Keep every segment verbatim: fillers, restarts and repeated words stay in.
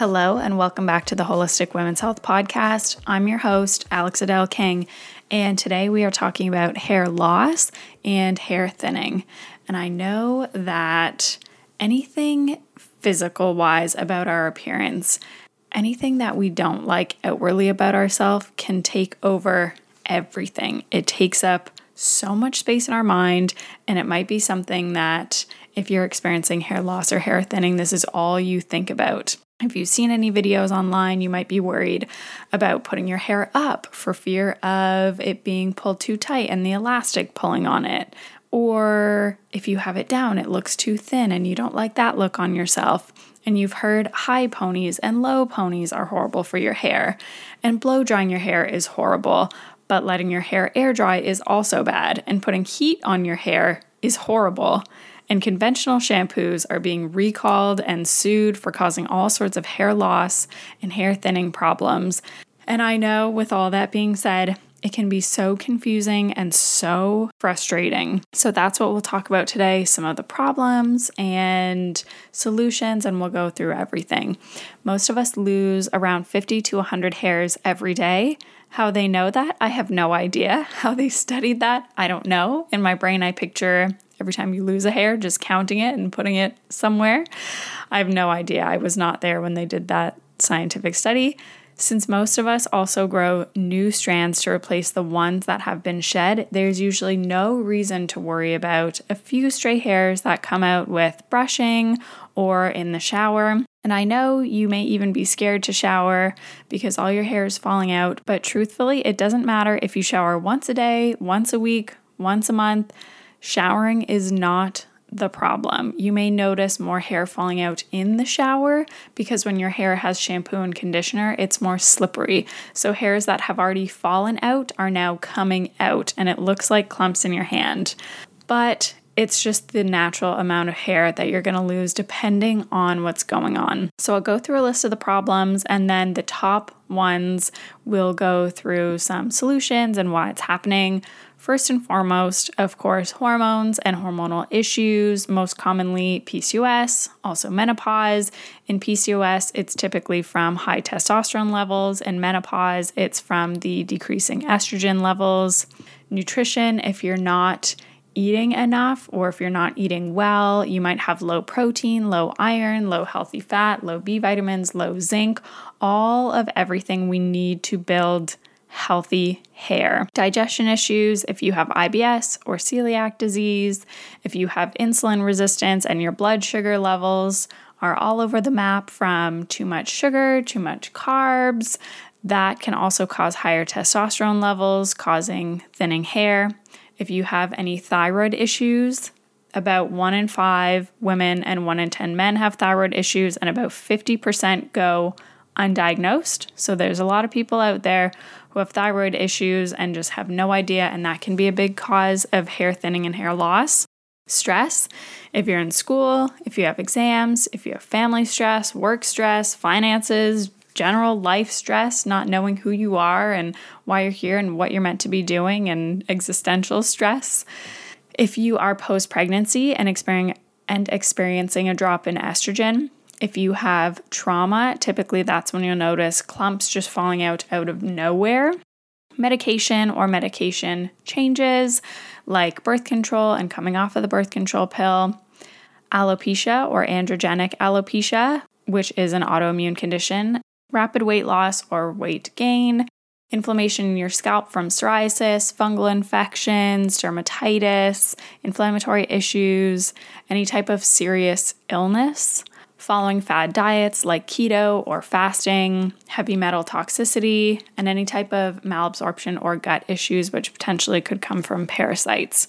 Hello and welcome back to the Holistic Women's Health Podcast. I'm your host, Alex Adele King, and today we are talking about hair loss and hair thinning. And I know that anything physical-wise about our appearance, anything that we don't like outwardly about ourselves can take over everything. It takes up so much space in our mind, and it might be something that if you're experiencing hair loss or hair thinning, this is all you think about. If you've seen any videos online, you might be worried about putting your hair up for fear of it being pulled too tight and the elastic pulling on it. Or if you have it down, it looks too thin and you don't like that look on yourself. And you've heard high ponies and low ponies are horrible for your hair. And blow drying your hair is horrible, but letting your hair air dry is also bad. And putting heat on your hair is horrible. And conventional shampoos are being recalled and sued for causing all sorts of hair loss and hair thinning problems. And I know with all that being said, it can be so confusing and so frustrating. So that's what we'll talk about today, some of the problems and solutions, and we'll go through everything. Most of us lose around fifty to one hundred hairs every day. How they know that, I have no idea. How they studied that, I don't know. In my brain, I picture every time you lose a hair, just counting it and putting it somewhere. I have no idea. I was not there when they did that scientific study. Since most of us also grow new strands to replace the ones that have been shed, there's usually no reason to worry about a few stray hairs that come out with brushing or in the shower. And I know you may even be scared to shower because all your hair is falling out, but truthfully, it doesn't matter if you shower once a day, once a week, once a month. Showering is not the problem. You may notice more hair falling out in the shower because when your hair has shampoo and conditioner, it's more slippery. So hairs that have already fallen out are now coming out and it looks like clumps in your hand. But it's just the natural amount of hair that you're going to lose depending on what's going on. So I'll go through a list of the problems and then the top ones will go through some solutions and why it's happening. First and foremost, of course, hormones and hormonal issues, most commonly P C O S, also menopause. In P C O S, it's typically from high testosterone levels. In menopause, it's from the decreasing estrogen levels. Nutrition, if you're not eating enough or if you're not eating well, you might have low protein, low iron, low healthy fat, low B vitamins, low zinc, all of everything we need to build healthy hair. Digestion issues, if you have I B S or celiac disease, if you have insulin resistance and your blood sugar levels are all over the map from too much sugar, too much carbs, that can also cause higher testosterone levels, causing thinning hair. If you have any thyroid issues, about one in five women and one in ten men have thyroid issues, and about fifty percent go undiagnosed. So there's a lot of people out there who have thyroid issues and just have no idea, and that can be a big cause of hair thinning and hair loss. Stress, if you're in school, if you have exams, if you have family stress, work stress, finances, general life stress, not knowing who you are and why you're here and what you're meant to be doing, and existential stress. If you are post-pregnancy and experiencing and experiencing a drop in estrogen, if you have trauma, typically that's when you'll notice clumps just falling out out of nowhere. Medication or medication changes like birth control and coming off of the birth control pill. Alopecia or androgenic alopecia, which is an autoimmune condition. Rapid weight loss or weight gain. Inflammation in your scalp from psoriasis, fungal infections, dermatitis, inflammatory issues, any type of serious illness. Following fad diets like keto or fasting, heavy metal toxicity, and any type of malabsorption or gut issues which potentially could come from parasites.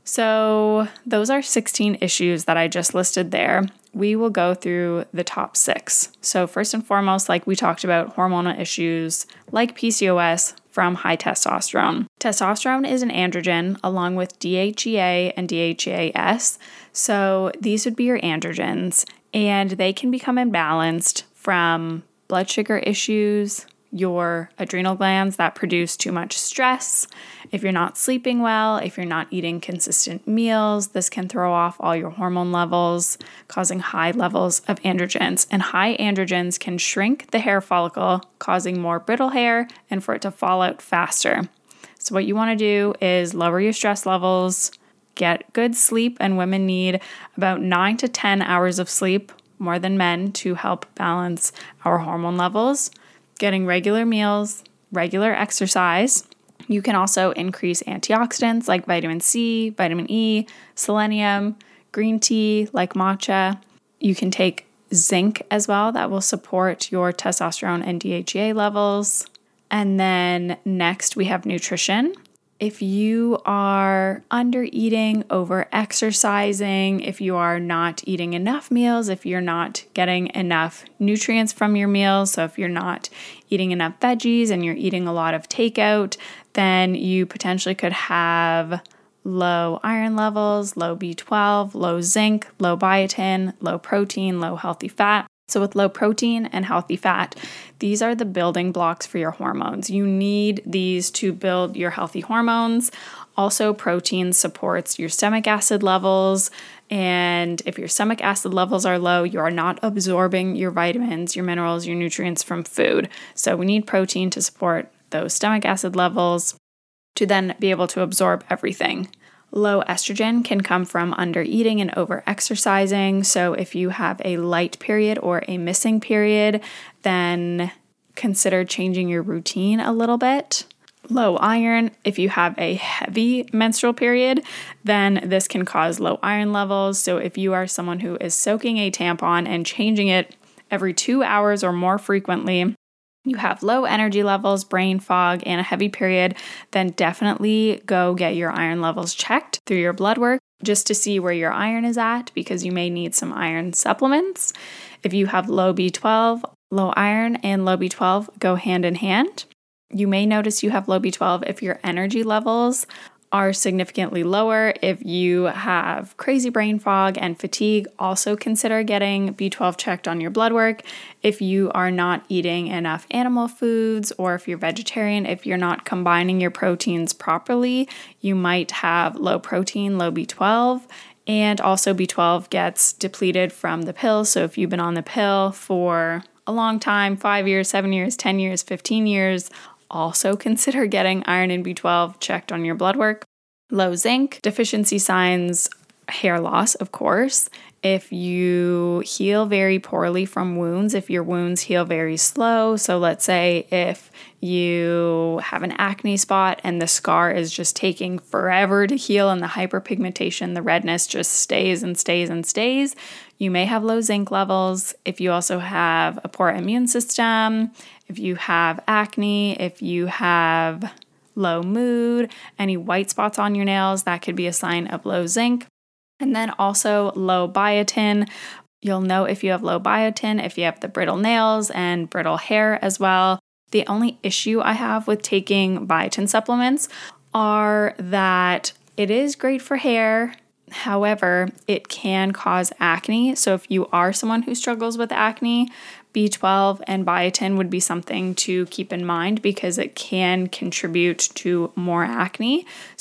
So those are sixteen issues that I just listed there. We will go through the top six. So first and foremost, like we talked about, hormonal issues like P C O S from high testosterone. Testosterone is an androgen along with D H E A and D H E A S. So these would be your androgens, and they can become imbalanced from blood sugar issues, your adrenal glands that produce too much stress. If you're not sleeping well, if you're not eating consistent meals, this can throw off all your hormone levels, causing high levels of androgens. And high androgens can shrink the hair follicle, causing more brittle hair and for it to fall out faster. So what you want to do is lower your stress levels, get good sleep, and women need about nine to ten hours of sleep, more than men, to help balance our hormone levels. Getting regular meals, regular exercise. You can also increase antioxidants like vitamin C, vitamin E, selenium, green tea like matcha. You can take zinc as well. That will support your testosterone and D H E A levels. And then next we have nutrition. If you are under eating, over exercising, if you are not eating enough meals, if you're not getting enough nutrients from your meals, so if you're not eating enough veggies and you're eating a lot of takeout, then you potentially could have low iron levels, low B twelve, low zinc, low biotin, low protein, low healthy fat. So with low protein and healthy fat, these are the building blocks for your hormones. You need these to build your healthy hormones. Also, protein supports your stomach acid levels. And if your stomach acid levels are low, you are not absorbing your vitamins, your minerals, your nutrients from food. So we need protein to support those stomach acid levels to then be able to absorb everything. Low estrogen can come from under eating and over exercising. So if you have a light period or a missing period, then consider changing your routine a little bit. Low iron, if you have a heavy menstrual period, then this can cause low iron levels. So if you are someone who is soaking a tampon and changing it every two hours or more frequently, you have low energy levels, brain fog, and a heavy period, then definitely go get your iron levels checked through your blood work just to see where your iron is at, because you may need some iron supplements. If you have low B twelve, low iron and low B twelve go hand in hand. You may notice you have low B twelve if your energy levels are significantly lower. If you have crazy brain fog and fatigue, also consider getting B twelve checked on your blood work. If you are not eating enough animal foods, or if you're vegetarian, if you're not combining your proteins properly, you might have low protein, low B twelve. And also B twelve gets depleted from the pill. So if you've been on the pill for a long time, five years, seven years, ten years, fifteen years, also consider getting iron and B twelve checked on your blood work. Low zinc, deficiency signs, hair loss, of course. If you heal very poorly from wounds, if your wounds heal very slow, so let's say if you have an acne spot and the scar is just taking forever to heal and the hyperpigmentation, the redness just stays and stays and stays, you may have low zinc levels. If you also have a poor immune system, if you have acne, if you have low mood, any white spots on your nails, that could be a sign of low zinc. And then also low biotin. You'll know if you have low biotin if you have the brittle nails and brittle hair as well. The only issue I have with taking biotin supplements are that it is great for hair. However, it can cause acne. So if you are someone who struggles with acne, B twelve and biotin would be something to keep in mind because it can contribute to more acne.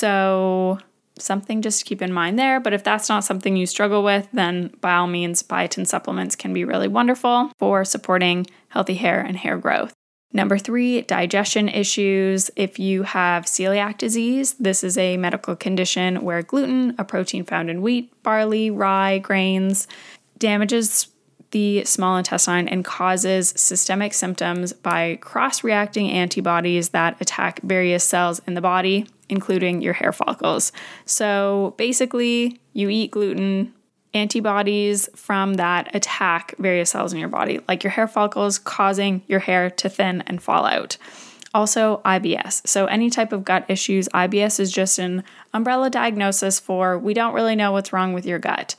So something just to keep in mind there. But if that's not something you struggle with, then by all means, biotin supplements can be really wonderful for supporting healthy hair and hair growth. Number three, digestion issues. If you have celiac disease, this is a medical condition where gluten, a protein found in wheat, barley, rye, grains, damages the small intestine and causes systemic symptoms by cross-reacting antibodies that attack various cells in the body, including your hair follicles. So basically, you eat gluten, antibodies from that attack various cells in your body, like your hair follicles, causing your hair to thin and fall out. Also, I B S. So any type of gut issues, I B S is just an umbrella diagnosis for we don't really know what's wrong with your gut.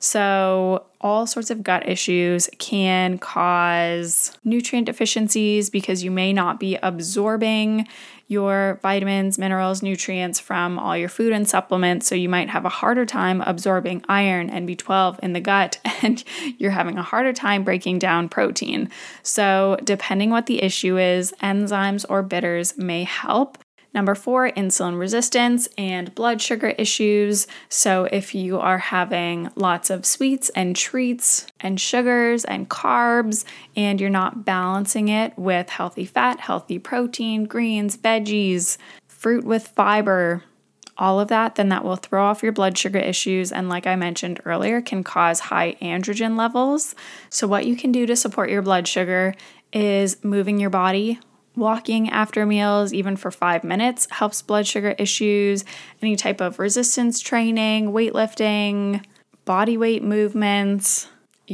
So all sorts of gut issues can cause nutrient deficiencies because you may not be absorbing your vitamins, minerals, nutrients from all your food and supplements. So you might have a harder time absorbing iron and B twelve in the gut, and you're having a harder time breaking down protein. So depending what the issue is, enzymes or bitters may help. Number four, insulin resistance and blood sugar issues. So if you are having lots of sweets and treats and sugars and carbs, and you're not balancing it with healthy fat, healthy protein, greens, veggies, fruit with fiber, all of that, then that will throw off your blood sugar issues. And like I mentioned earlier, can cause high androgen levels. So what you can do to support your blood sugar is moving your body. Walking after meals, even for five minutes, helps blood sugar issues. Any type of resistance training, weightlifting, body weight movements,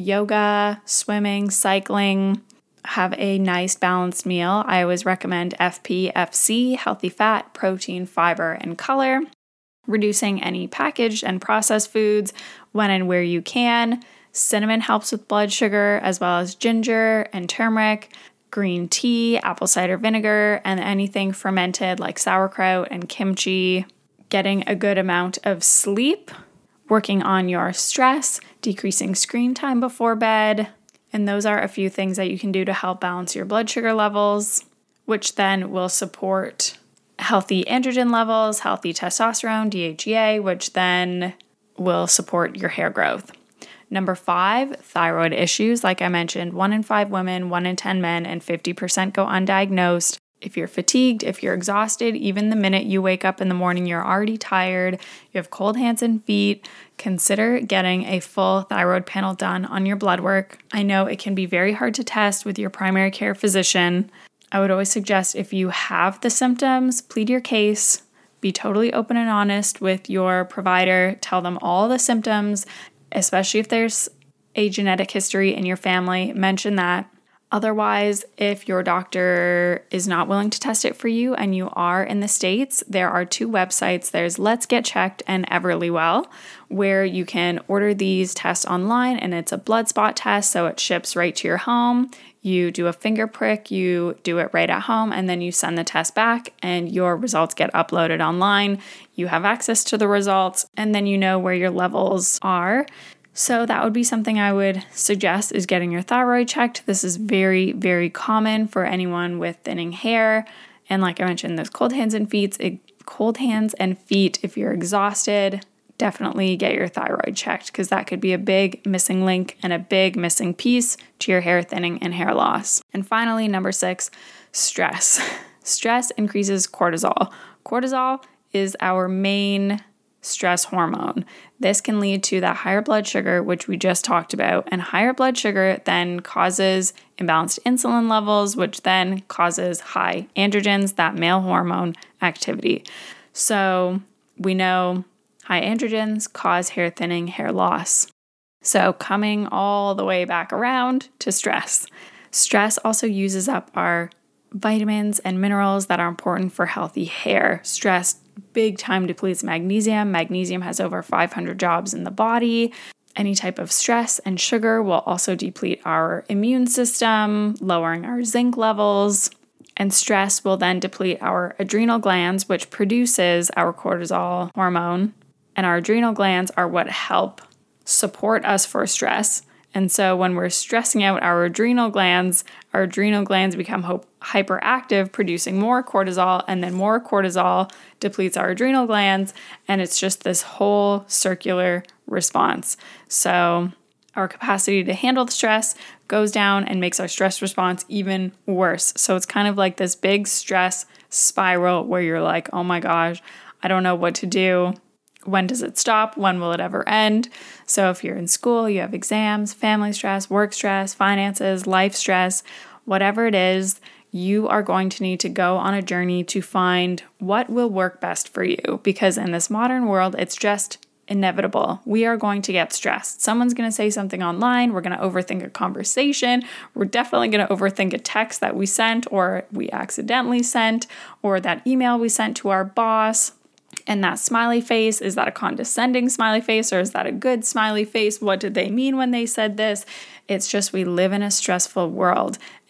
yoga, swimming, cycling. Have a nice balanced meal. I always recommend F P F C, healthy fat, protein, fiber, and color. Reducing any packaged and processed foods when and where you can. Cinnamon helps with blood sugar, as well as ginger and turmeric. Green tea, apple cider vinegar, and anything fermented like sauerkraut and kimchi. Getting a good amount of sleep, working on your stress, decreasing screen time before bed. And those are a few things that you can do to help balance your blood sugar levels, which then will support healthy androgen levels, healthy testosterone, D H E A, which then will support your hair growth. Number five, thyroid issues. Like I mentioned, one in five women, one in ten men, and fifty percent go undiagnosed. If you're fatigued, if you're exhausted, even the minute you wake up in the morning, you're already tired, you have cold hands and feet, consider getting a full thyroid panel done on your blood work. I know it can be very hard to test with your primary care physician. I would always suggest if you have the symptoms, plead your case, be totally open and honest with your provider, tell them all the symptoms, especially if there's a genetic history in your family, mention that. Otherwise, if your doctor is not willing to test it for you and you are in the States, there are two websites. There's Let's Get Checked and Everlywell, where you can order these tests online, and it's a blood spot test, so it ships right to your home. You do a finger prick, you do it right at home, and then you send the test back, and your results get uploaded online. You have access to the results, and then you know where your levels are. So that would be something I would suggest, is getting your thyroid checked. This is very, very common for anyone with thinning hair. And like I mentioned, those cold hands and feet, cold hands and feet, if you're exhausted, definitely get your thyroid checked, because that could be a big missing link and a big missing piece to your hair thinning and hair loss. And finally, number six, stress. Stress increases cortisol. Cortisol is our main stress hormone. This can lead to that higher blood sugar, which we just talked about, and higher blood sugar then causes imbalanced insulin levels, which then causes high androgens, that male hormone activity. So we know high androgens cause hair thinning, hair loss. So coming all the way back around to stress. Stress also uses up our vitamins and minerals that are important for healthy hair. Stress big time depletes magnesium. Magnesium has over five hundred jobs in the body. Any type of stress and sugar will also deplete our immune system, lowering our zinc levels. And stress will then deplete our adrenal glands, which produces our cortisol hormone. And our adrenal glands are what help support us for stress. And so when we're stressing out our adrenal glands, our adrenal glands become ho- hyperactive, producing more cortisol, and then more cortisol depletes our adrenal glands, and it's just this whole circular response. So our capacity to handle the stress goes down and makes our stress response even worse. So it's kind of like this big stress spiral where you're like, oh my gosh, I don't know what to do. When does it stop? When will it ever end? So if you're in school, you have exams, family stress, work stress, finances, life stress, whatever it is, you are going to need to go on a journey to find what will work best for you. Because in this modern world, it's just inevitable. We are going to get stressed. Someone's going to say something online. We're going to overthink a conversation. We're definitely going to overthink a text that we sent or we accidentally sent, or that email we sent to our boss. And that smiley face, is that a condescending smiley face or is that a good smiley face? What did they mean when they said this? It's just we live in a stressful world. And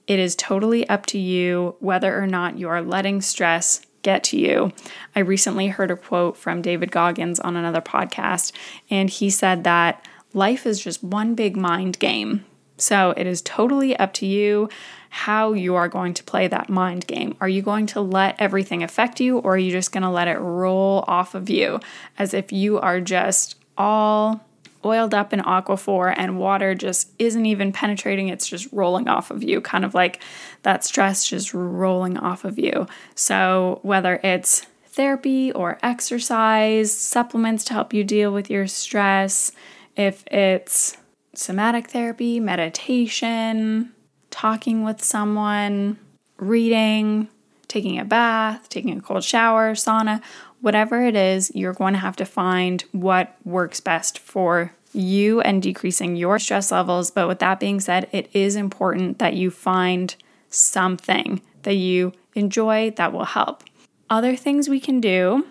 It is totally up to you whether or not you are letting stress get to you. I recently heard a quote from David Goggins on another podcast, and he said that life is just one big mind game. So it is totally up to you how you are going to play that mind game. Are you going to let everything affect you, or are you just going to let it roll off of you as if you are just all oiled up in Aquaphor and water just isn't even penetrating, it's just rolling off of you, kind of like that stress just rolling off of you. So whether it's therapy or exercise, supplements to help you deal with your stress, if it's somatic therapy, meditation, talking with someone, reading, taking a bath, taking a cold shower, sauna, whatever it is, you're going to have to find what works best for you and decreasing your stress levels. But with that being said, it is important that you find something that you enjoy that will help. Other things we can do.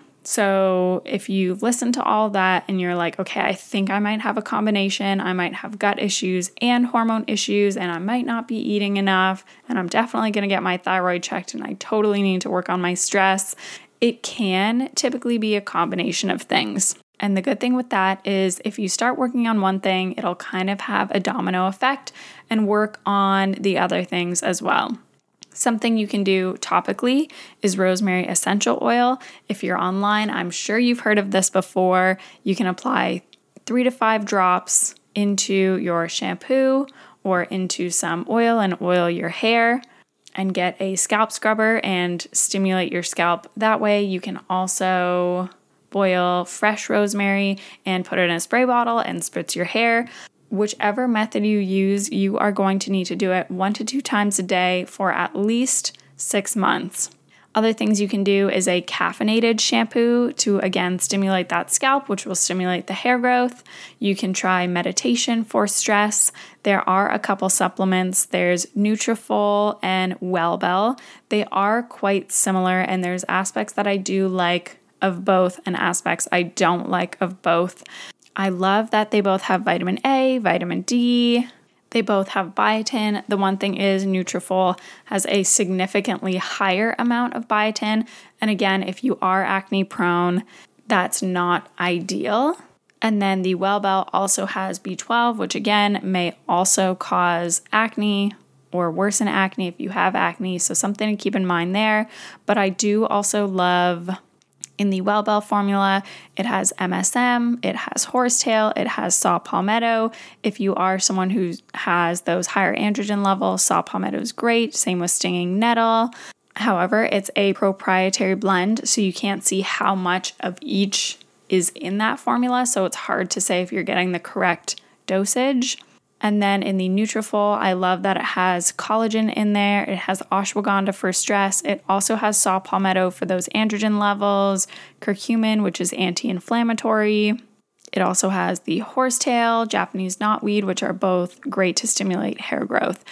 So if you listen to all that and you're like, okay, I think I might have a combination, I might have gut issues and hormone issues, and I might not be eating enough, and I'm definitely going to get my thyroid checked, and I totally need to work on my stress. It can typically be a combination of things. And the good thing with that is if you start working on one thing, it'll kind of have a domino effect and work on the other things as well. Something you can do topically is rosemary essential oil. If you're online, I'm sure you've heard of this before. You can apply three to five drops into your shampoo or into some oil and oil your hair and get a scalp scrubber and stimulate your scalp. That way you can also boil fresh rosemary and put it in a spray bottle and spritz your hair. Whichever method you use, you are going to need to do it one to two times a day for at least six months. Other things you can do is a caffeinated shampoo to, again, stimulate that scalp, which will stimulate the hair growth. You can try meditation for stress. There are a couple supplements. There's Nutrafol and Wellbel. They are quite similar, and there's aspects that I do like of both and aspects I don't like of both. I love that they both have vitamin A, vitamin D. They both have biotin. The one thing is Nutrafol has a significantly higher amount of biotin. And again, if you are acne prone, that's not ideal. And then the Wellbel also has B twelve, which again may also cause acne or worsen acne if you have acne. So something to keep in mind there. But I do also love in the Wellbel formula, it has M S M, it has horsetail, it has saw palmetto. If you are someone who has those higher androgen levels, saw palmetto is great. Same with stinging nettle. However, it's a proprietary blend, so you can't see how much of each is in that formula. So it's hard to say if you're getting the correct dosage. And then in the Nutrafol, I love that it has collagen in there. It has ashwagandha for stress. It also has saw palmetto for those androgen levels, curcumin, which is anti-inflammatory. It also has the horsetail, Japanese knotweed, which are both great to stimulate hair growth.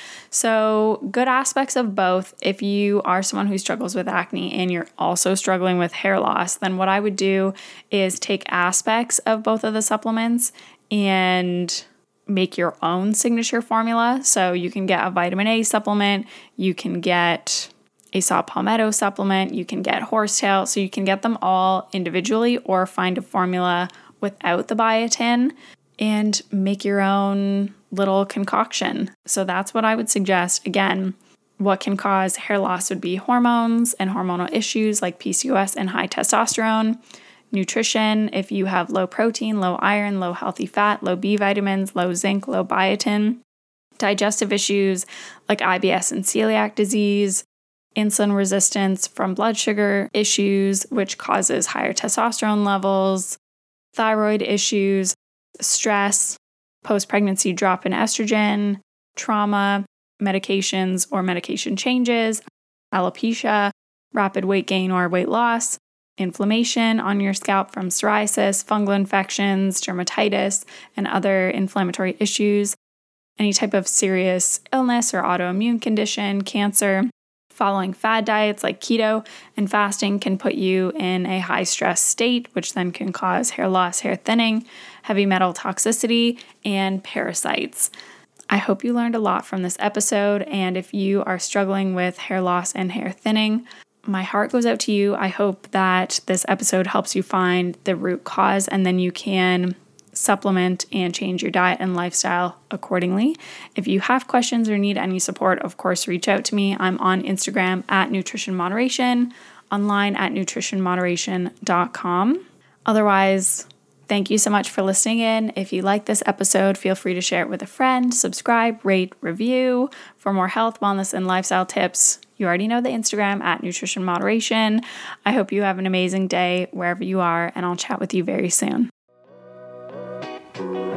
So good aspects of both. If you are someone who struggles with acne and you're also struggling with hair loss, then what I would do is take aspects of both of the supplements and make your own signature formula. So you can get a vitamin A supplement, you can get a saw palmetto supplement, you can get horsetail. So you can get them all individually or find a formula without the biotin and make your own little concoction. So that's what I would suggest. Again, what can cause hair loss would be hormones and hormonal issues like P C O S and high testosterone. Nutrition, if you have low protein, low iron, low healthy fat, low B vitamins, low zinc, low biotin. Digestive issues like I B S and celiac disease. Insulin resistance from blood sugar issues, which causes higher testosterone levels. Thyroid issues, stress, post-pregnancy drop in estrogen, trauma, medications or medication changes, alopecia, rapid weight gain or weight loss, inflammation on your scalp from psoriasis, fungal infections, dermatitis, and other inflammatory issues, any type of serious illness or autoimmune condition, cancer. Following fad diets like keto and fasting can put you in a high stress state, which then can cause hair loss, hair thinning, heavy metal toxicity, and parasites. I hope you learned a lot from this episode, and if you are struggling with hair loss and hair thinning, my heart goes out to you. I hope that this episode helps you find the root cause, and then you can supplement and change your diet and lifestyle accordingly. If you have questions or need any support, of course, reach out to me. I'm on Instagram at Nutrition Moderation, online at nutrition moderation dot com. Otherwise, thank you so much for listening in. If you like this episode, feel free to share it with a friend, subscribe, rate, review for more health, wellness, and lifestyle tips. You already know the Instagram at Nutrition Moderation. I hope you have an amazing day wherever you are, and I'll chat with you very soon.